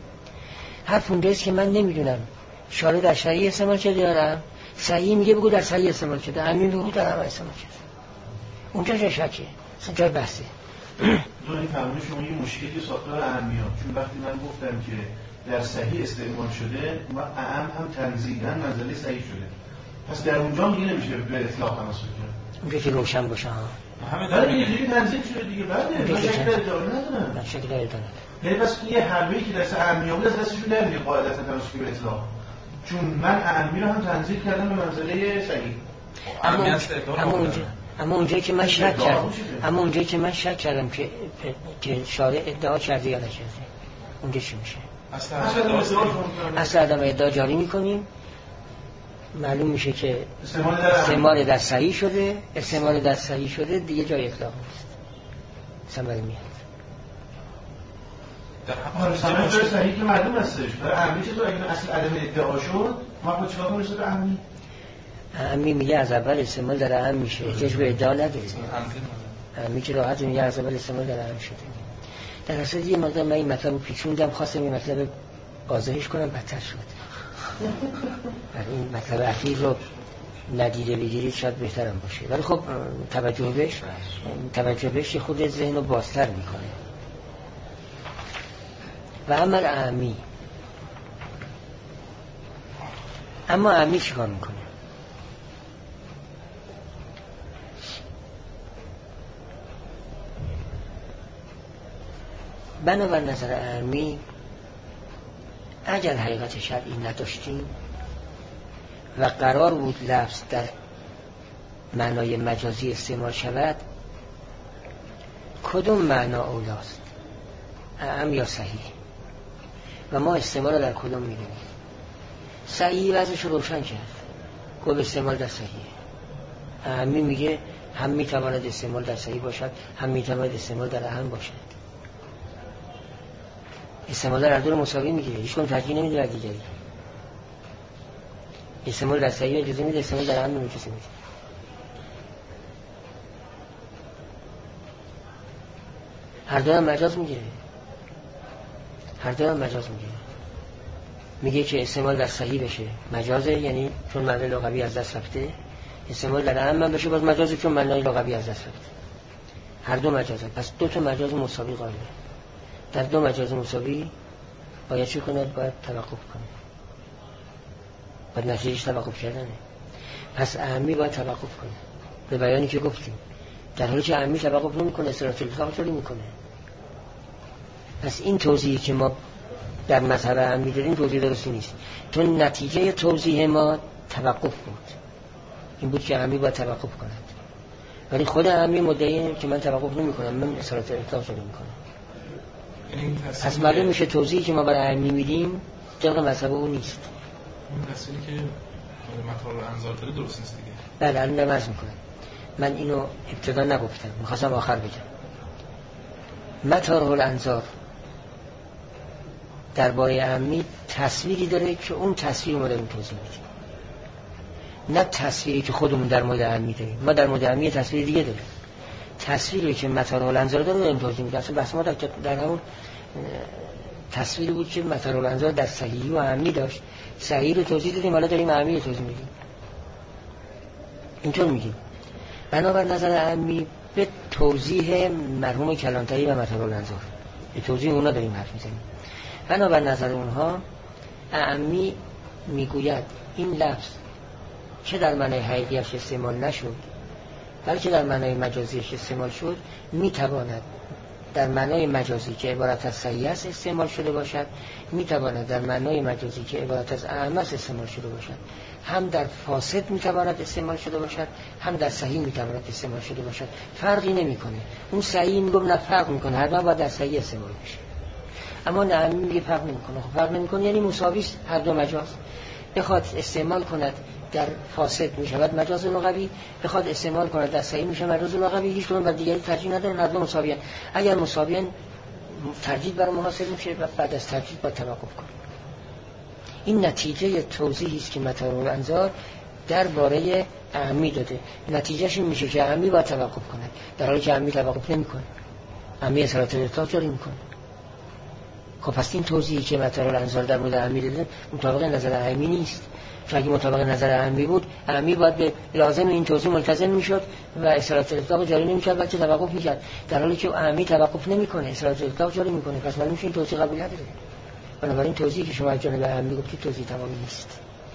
حرف اونجاست که من نمیدونم شارع در صحیح استعمال کرده یا نه، صحیح میگه بگو در صحیح استعمال کرده، همین بگو در عام استعمال کرده، اونجا جای شکه، اصلا جای بحثه. این فرمونه شما یه مشکلی ساختار اهمیت، چون وقتی من گفتم که در صحیح استعمال شده و اعم هم تنزیلن منزله صحیح شده، پس در اونجا میگه نمیشه به اطلاق تمسک کرد، اونجا که روشن باشه ها همه در اینجوری تنزیل شده دیگه. بعد من شکل ادعا ندارم، شکل ادعا یعنی پس یه حربه‌ای که دست اعمی بود از دستشون نمیاد قاعدتا توسط به اطلاق، چون من اعمی رو هم تنزیل کردم به منزله صحیح. اما اونجایی که من شک کردم که شارع ادعا کرده یا نکرده، اونجا چی میشه؟ اصل عدم ادعا جاری میکنیم، معلوم میشه که استعمال در صحیح شده. استعمال در صحیح شده دیگه جای اطلاق نیست، ثمره میاد. در جای صحیح که معلوم هستش. برای اعمی چطور اگه اصل عدم ادعا شد ما خود چیکار کنیم به اعمی؟ اعمی میگه از اول استعمال در اعم میشه، احتیاج به ادعا نداره. اعمی که راحت میگه از اول استعمال در اعم شده. در اصل یه مقدار من این مطلب رو پیچوندم، خواستم این مطلب واضحش کنم، بدتر شد. برای این مطلب اخیر رو ندیده بگیرید شاید بهترم باشه، ولی خب توجه بهش خود ذهن رو بازتر میکنه. و عمل اعمی، اما اعمی چیکار میکنه؟ بنابر نظر اعمی اگر حقیقت شرعی نداشتیم و قرار بود لفظ در معنای مجازی استعمال شود، کدوم معنا اولاست، اعم یا صحیح؟ و ما استعمال در کدوم می‌بینیم؟ صحیح وضعش روشن کرد، گفت استعمال در صحیح. اعمی میگه هم میتواند استعمال در صحیح باشد، هم میتواند استعمال در اعم باشد. استعمال در هر دو رو مساوی میگیره، هیچ کدوم ترجیح نمیده دیگری. استعمال در صحیح اجازه میده، استعمال در اعم اجازه میده. هر دو هم مجاز میگیره، میگه که استعمال در صحیح بشه مجازه، یعنی چون معنی لغوی از دست رفته. استعمال در اعم بشه باز مجازه، چون معنی لغوی از دست رفته. هر دو مجازه، پس دو تا مجاز مساوی قائله. در دو مجاز مساوی باید چی کند؟ باید توقف کنه، باید نتیجهش توقف کردنه. پس اعمی باید توقف کنه، به بیانی که گفتیم. در حالی که اعمی توقف نمی‌کنه، اصطلاح التفاق جاری میکنه. پس این توضیحی که ما در مذهب اعمی داریم توضیح درستی نیست، چون نتیجه توضیح ما توقف بود. این بود که اعمی باید توقف کند، ولی خود اعمی مدعی که من توقف نمی‌کنم، من اصطلاح التفاق جاری میکنم. پس معلوم میشه توضیحی که ما برای اعمی میدیم طبق مذهب اون نیست. این تصویری که مطالب انظار داره درست نیست دیگه. بله الان نماز میکنم. من اینو ابتدا نگفتم، میخواستم آخر بگم. مطالب الانظار درباره اعمی تصویری داره که اون تصویر ما داریم توضیح میدیم، نه تصویری که خودمون در مورد اعمی داریم. ما در مورد اعمی تصویر دیگه داریم، تصویری که مطالب الانظار داریم توضیح میدیم. اصلا بحث ما در همون تصویری بود که مطالب الانظار در صحیح و اعمی داشت. صحیح رو توضیح دادیم، حالا داریم اعمی رو توضیح میدیم. اینطور میگیم. بنابر نظر اعمی به توضیح مرحوم کلانتری و مطالب الانظار، به توضیح اونا داریم حرف میزنیم. بنابر نظر اونها اعمی میگوید این لفظ چه در معنای حقیقیش استعمال نشد بلکه در معنای مجازیش استعمال شد، میتواند در معنای مجازی که عبارت از صحیح است استعمال شده باشد، میتواند در معنای مجازی که عبارت از اعم است استعمال شده باشد. هم در فاسد میتواند استعمال شده باشد، هم در صحیح میتواند استعمال شده باشد. فرقی نمیکنه. اون صحیح میگم نه فرق میکنه، هر دو باید در صحیح استعمال بشه. اما نه میگه فرق نمیکنه. خب فرق نمیکنه یعنی مساوی است، هر دو مجاز. بخواد استعمال کند در فاسد میشود مجاز لغوی، بخواد استعمال کند در صحیح میشه مجاز لغوی. هیچ کدوم بر دیگری ترجیح نداره، هر دو مساویان. اگر مساویان ترجیح برای محاسب میشه و بعد از ترجیح با توقف کنه. این نتیجه توضیحی است که مطالب الانظار درباره اعمی داده. نتیجهش این میشه که اعمی با توقف کنه، در حالی که اعمی توقف نمیکنه، اعمی اصالة الاطلاق جاری میکنه. خب پس این توضیحی که مطالب الانظار در مورد اعمی داده مطابق نظر اعمی نیست. چون اگه مطابق نظر اعمی بود، اعمی باید به لازم این توضیح ملتزم میشد و اصالة الاطلاق جاری نمیکرد بلکه توقف میکرد، در حالی که اعمی توقف نمیکنه، اصالة الاطلاق جاری میکنه. پس معلوم میشه این توضیح قبول نداره. بنابراین توضیحی که شما از جانب اعمی گفتید توضیح تمامی نیست.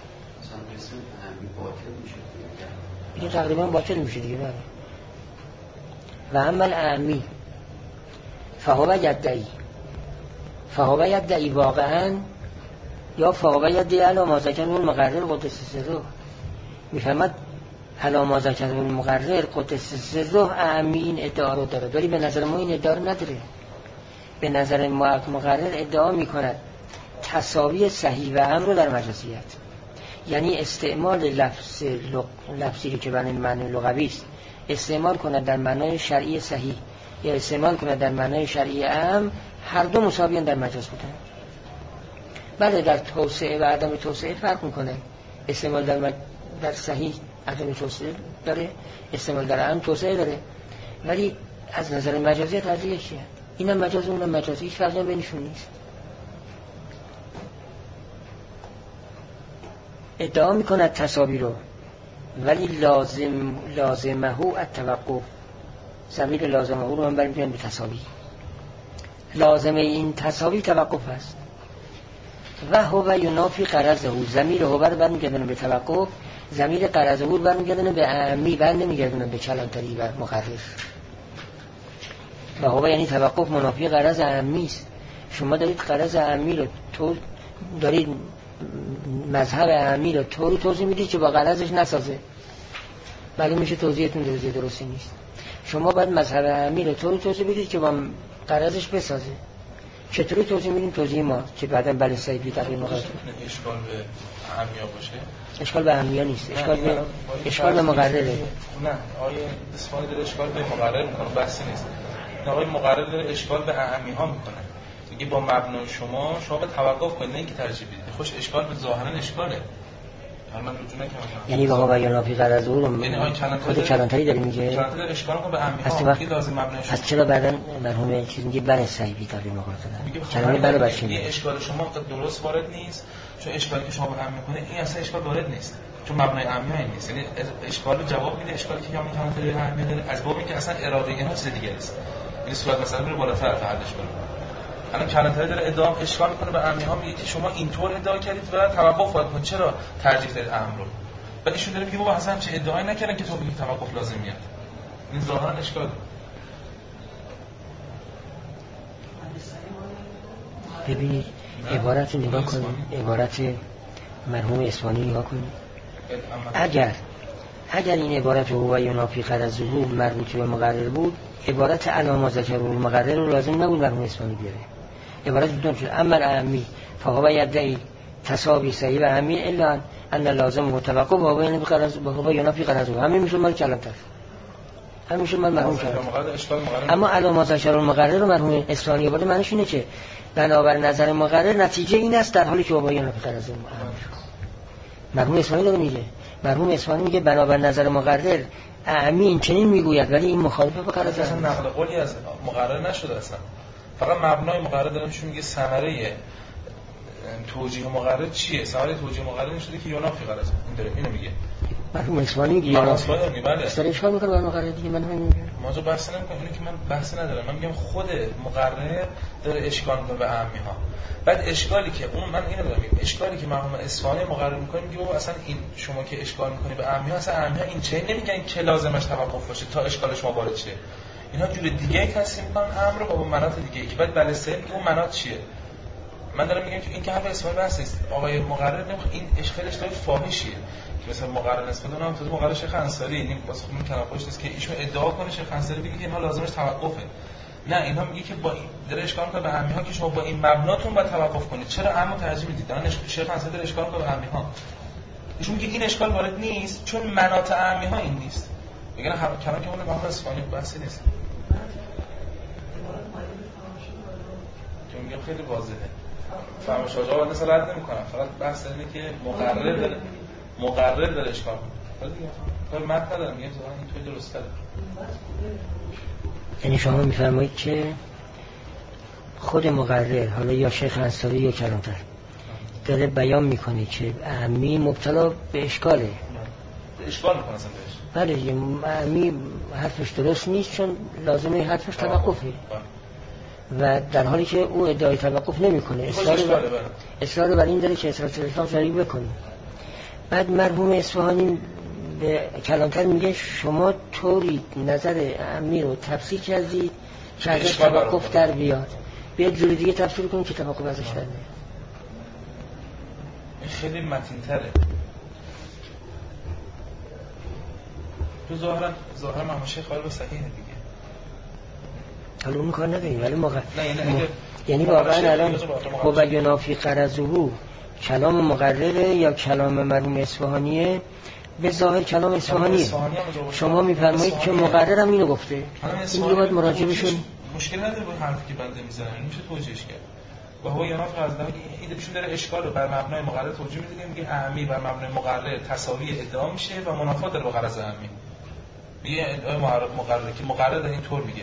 این تقریبا باطل میشه دیگه. نه و عمل اعمی فهو یدعی، فهو یدعی واقعا یا فهو یدعی علی ما ذکر المقرر قدس سره. میفهمد علی ما ذکر المقرر قدس سره اعمی این ادعا رو داره، ولی به نظر ما این ادعا رو نداره. به نظر ما مقرر ادعا میکند تساوی صحیح و اعم رو در مجازیت، یعنی استعمال لفظی که برای معنی لغوی است استعمال کند در معنای شرعی صحیح یا استعمال کند در معنای شرعی اعم، هر دو مساویان در مجاز بودن. بله در توسعه و عدم توسعه فرق میکنه. استعمال در صحیح عدم توسعه داره، استعمال در اعم توسعه داره، ولی از نظر مجازیت از یکیه. اینم مجاز اونم مجاز، هیچ فرقی بینشون نیست. ادعا میکند تساوی رو، ولی لازمه التوقف. ضمیر لازمه رو هم برمیگردن به تساوی. لازمه این تساوی توقف است. و هو ینافی غرضه. ضمیر هو رو برمیگردن به توقف، ضمیر غرضه رو برمیگردن به اعمی، بر نمیگردن به کلانتری و مقرر. و هو یعنی توقف منافی غرض اعمی است. شما دارید غرض اعمی رو تو دارید مذهب اعمی رو طوری توضیح میدید که با غرضش نسازه، معلوم میشه توضیحتون توضیح درستی نیست. شما باید مذهب اعمی رو طوری توضیح بدید که با غرضش بسازه. چطوری توضیح میدیم؟ توضیح ما که بعداً بله سعیدی تقریبا مقرر. اشکال به اعمیا باشه؟ اشکال به اعمیا نیست، اشکال به مقرره. نه آیه اصفهانی داره اشکال به مقرر میکنه، بحثی نیست. آقای مقرر داره اشکال به اعمی ها میکنه، میگه با مبنای شما به توقف کنید، نه اینکه ترجیح بدید. خوش اشکال به ظاهرا اشکاله. من رجوع نکردم. یعنی واقعا بیان فی غرض او یعنی آیه خود کلانتری داره میگه کلانتری اشکال کنه به اعمی ها، میگه لازم مبنای شما. پس چرا بعداً مرحوم چیز میگه بله صحیح تقریبا مقرر کلمه بله باشه. این اشکال شما درست وارد نیست، چون اشکالی که شما به اعمی میکنه این اصلا اشکال وارد نیست، چون مبنای اعمی این نیست. یعنی اشکال جواب میده، اشکالی که همین کلانتری اعمی داره از بابی که اصلا اراده اینا چیز دیگه است. این صورت مثلا میره بالاتر تا حدش بره. الان کلانتری داره ادعا اشکال میکنه به اعمی ها، میگه که شما اینطور ادعا کردید و توقف باید کنید، چرا ترجیح دادید اعم رو؟ بعد ایشون داره میگه بابا اصلا همچین ادعایی نکردن که تو بگید توقف لازم میاد. این ظاهرا اشکال. ببینید عبارت نگاه کنید، عبارت مرحوم اصفهانی نگاه کنید. اگر این عبارت هو ینافی غرضه مربوط به مقرر بود، عبارت علامه ذکر المقرر رو لازم نبود مرحوم اصفهانی بیاره. عبارت دوم شد اما اعمی فهو یدعی تساوی صحیح و اعمی الا ان لازم متوقف و بین غرض هو ینافی غرضه. همین میشه مال کلانتر، همین میشه مال مرحوم کلانتر. اما علامه ذکر المقرر رو مرحوم اصفهانی آورده، معنیش اینه که بنابر نظر مقرر نتیجه این است در حالی که هو ینافی غرضه. مرحوم اصفهانی داره میگه، مرحوم اصفهانی میگه بنابر نظر مقرر اعمی این چنین میگوید، ولی این مخالفه با غرض اصلا نقل قولی از مقرر نشده اصلا. فقط مبنای مقرر دارم شون میگه ثمره توجیه مقرر چیه؟ ثمره توجیه مقرر نشده که ینافی غرض. این داره اینو میگه. مرحوم اصفهانی میگه ینافی. بله. سر اشکال میکنه با مقرر دیگه. من همین میگم. موضوع بحث نمیکنم، اینه که من بحث ندارم. من میگم خود مقرر داره اشکال میکنه به اعمی ها. بعد اشکالی که اون من اینو دارم میگم، اشکالی که مرحوم اصفهانی مقرر میکنه میگه بابا اصلا این شما که اشکال میکنی به اعمی ها، اصلا اعمی ها این چه نمیگن که لازمش توقف باشه تا اشکال شما وارد شه. اینا جور دیگه تقسیم میکنن امر رو با مناط دیگه که بعد بالسه میگه اون مناط چیه. من دارم میگم که این که حرف اصفهانی بحث نیست. آقای مقرر نمیخواد این اشکالش داره فاحشیه که مثلا مقرر نسبت اونم تو مقرر شیخ انصاری، این واسه خودمون تناقض نیست که ایشون ادعا کنه شیخ انصاری بگه که اینا لازمش توقفه. نه، اینا میگه که با این داره اشکال میکنه به اعمی ها که شما با این مبناتون باید توقف کنید. چرا اعم ترجیح میدید؟ دانش شیخ انصاری داره اشکال میکنه به اعمی ها. ایشون میگه این اشکال وارد نیست چون مناط اعمی ها این نیست. میگن هر کلام که اون محمد اصفهانی بحثی نیست. که میگم خیلی واضحه. فهم شجاع و مثلا رد نمی‌کنم، فقط بحث اینه که مقرر داره اشکال می‌کنه. کار متن ندارم، میگم ظاهرا این توی درسته. یعنی شما می‌فرمایید که خود مقرر، حالا یا شیخ انصاری یا کلانتر، داره بیان میکنه که اعمی مبتلا به اشکاله. اشکال میکنه اصلا بهش. بله، اعمی حرفش درست نیست چون لازمه حرفش توقفه. و در حالی که او ادعای توقف نمیکنه، اصرار بر این داره که اصرار جاری بکنه. بعد مرحوم اصفهانی به کلانتر میگه شما طوری نظر اعمی رو تفسیر کردید که از توقف در بیاد. بیاد جور دیگه تفسیر کنیم که توقف ازش در میاد. این خیلی متین‌تره. تو ظاهرا مماشه خال به صحیحه دیگه. حالا اون کار نداریم ولی یعنی واقعا الان هو ینافی غرضه کلام مقرره یا کلام مرحوم اصفهانیه؟ به ظاهر کلام اصفهانیه. شما میفرمایید که مقررم اینو گفته. این دیگه باید مراجعه بشون. مشکل نداره با حرفی که بنده میزنن میشه توجیهش کرد. و هو ینافی غرضه ایده بهشون داره اشکال رو بر مبنای مقرر توجیه میده، میگه اعمی بر مبنای مقرر تساوی ادعا میشه و منافات داره با غرض اعمی. میگه ادعای مقرره که مقرر در این طور میگه.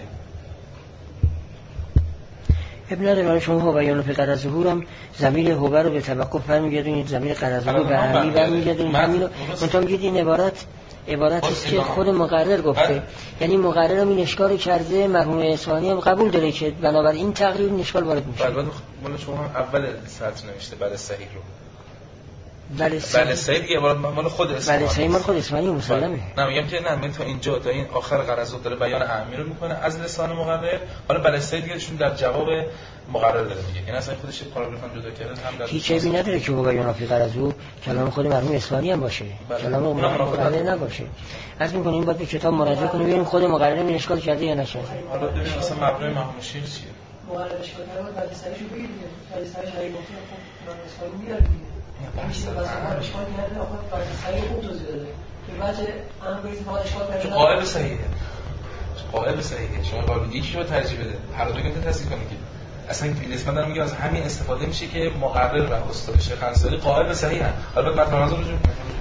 ابن نداره شما هو ینافی غرضه هم ضمیر هو رو به توقف برمیگردونید، ضمیر غرضه رو به اعمی برمیگردونید. همین منتها میگید این عبارتی است که خود مقرر گفته. یعنی مقرر هم این اشکال کرده، مرحوم اصفهانی هم قبول داره که بنابراین این تقریر این اشکال وارد میشه. بعد مال شما هم اول سطر نوشته بعد صحیح رو. بله صحیح دیگه مال خود اصفهانی. بله صحیح مال خود اصفهانی مسلمه. نه میگم که نه تا اینجا تا این آخر غرض داره بیان اعمی رو میکنه از لسان مقرر. حالا بله صحیح دیگه شون در جواب مقرر داره میگه. یعنی اصلا خودش پاراگراف هم جدا کرده هم در هیچ چیزی نداره که هو ینافی غرضه کلام خود مرحوم اصفهانی هم باشه. کلام مقرر نباشه. از میکنیم باید به کتاب مراجعه کنیم ببینیم خود مقرر این اشکال کرده یا نکرده. حالا ببینیم مثلا مبنای مرحوم شیخ چیه؟ مقرر اشکال کرده بعد سرشو بگید دیگه. بعد سرش هایی گفته من اصفهانی میاد دیگه. همیشه واسه اشکال کرده آخه بعد صحیح خوب توضیح داده که بچه امروز ما اشکال کرده قائل صحیحه. قائل صحیحه. شما قائل یکی رو ترجیح بده. هر دو که تصحیح کنید که اصلا این اسم دارم میگه از همین استفاده میشه که مقرر و استاد شیخ انصاری قائل صحیحه. البته متن نظر رجوع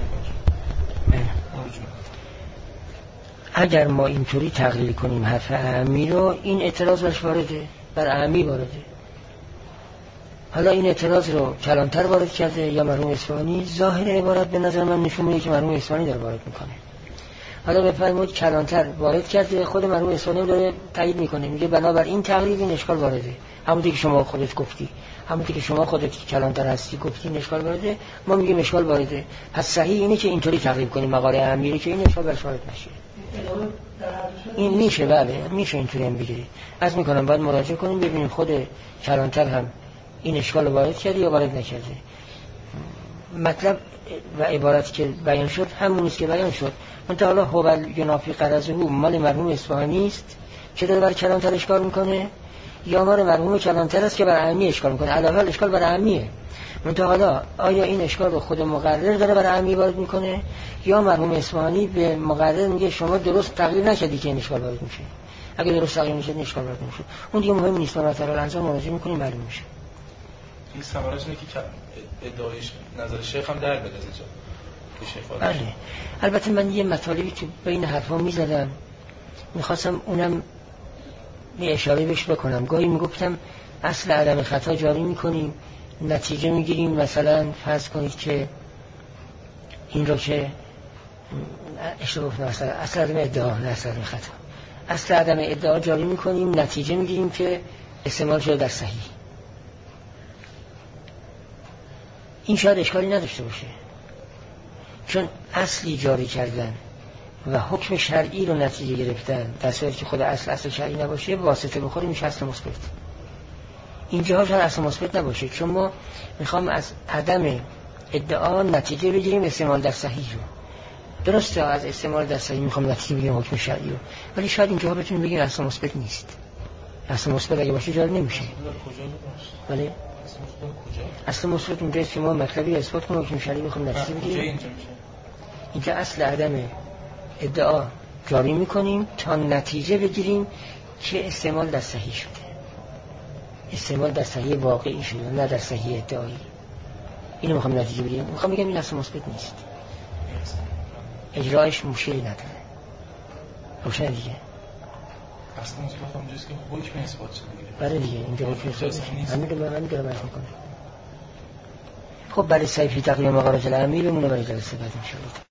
اگر ما اینطوری تقریر کنیم حرف اعمی رو این اعتراض برش وارده، بر اعمی وارده. حالا این اعتراض رو کلانتر وارد کرده یا مرحوم اصفهانی؟ ظاهر عبارت به نظر من نشون میده که مرحوم اصفهانی داره وارد میکنه. حالا بفرمایید کلانتر وارد کرده، خود مرحوم اصفهانی داره تایید میکنه، میگه بنابر این تقریر این اشکال وارده. همونطوری که شما خودت گفتی، همونطوری که شما خودت کلانتر هستی گفتی این اشکال وارده، ما میگیم اشکال وارده. پس صحیح اینه که اینطوری تقریر کنیم مقاله اعمی که این اشکال برش وارد نشه. این میشه، بله میشه اینطوری هم بگیرید. از میکنم باید مراجعه کنیم ببینیم خود کلانتر هم این اشکال وارد کرده یا وارد نکرده. مطلب و عبارتی که بیان شد همون است که بیان شد. منتها حالا هو ینافی غرضه مال مرحوم اصفهانی است که داره بر کلانتر اشکال میکنه یا مال مرحوم کلانتر است که بر اعمی اشکال میکنه. علاوه بر اشکال بر اعمیه. منتها حالا آیا این اشکال رو خود مقرر داره بر اعمی وارد میکنه یا مرحوم اصفهانی به مقرر میگه شما درست تقریر نکردی که این اشکال وارد میشه؟ اگه درست تقریر میشه این اشکال وارد میشه. اون دیگه مهم نیست. ما مثلا انجام مراجعه میکنیم معلوم میشه. این ثمرش اینه که ادعایش نظر شیخ هم در بده اینجا. بله. البته من یه مطالبی تو بین حرفا میزدم میخواستم اونم یه اشاره بهش بکنم. گاهی میگفتم اصل عدم خطا جاری میکنیم نتیجه میگیریم. مثلا فرض کنید که این رو که اشتباه گفتم، مثلا اصل عدم ادعا نه اصل عدم خطا، اصل عدم ادعا جاری میکنیم نتیجه میگیریم که استعمال شده در صحیح. این شاید اشکالی نداشته باشه چون اصلی جاری کردن و حکم شرعی رو نتیجه گرفتن در صورتی که خود اصل شرعی نباشه واسطه بخوره میشه اصل مثبت. اینجاها شاید اصل مثبت نباشه چون ما میخوام از عدم ادعا نتیجه بگیریم استعمال در صحیح رو. درسته از استعمال در صحیح میخوام نتیجه بگیریم حکم شرعی رو، ولی شاید اینجاها بتونیم بگیم اصل مثبت نیست. اصل مثبت اگه باشه جاری نمیشه. ولی اصل مثبت اونجاست که ما مطلبی اثبات کنیم حکم شرعی میخوام نتیجه بگیریم. اینجا اصل عدم ادعا جاری میکنیم تا نتیجه بگیریم که استعمال در صحیح شده، استعمال در صحیح واقعی شده نه در صحیح ادعایی. اینو میخوام نتیجه بگیریم. میخوام بگم این اصل مثبت نیست، اجرایش مشکلی نداره. روشن دیگه. اصل مثبت اونجاست که حکم اثبات شده. بله دیگه اینجا حکم اثبات همین رو من دارم عرض میکنم. خب برای صحیح تقویم مقارات العمی بمونه برای جلسه بعد ان شاء الله.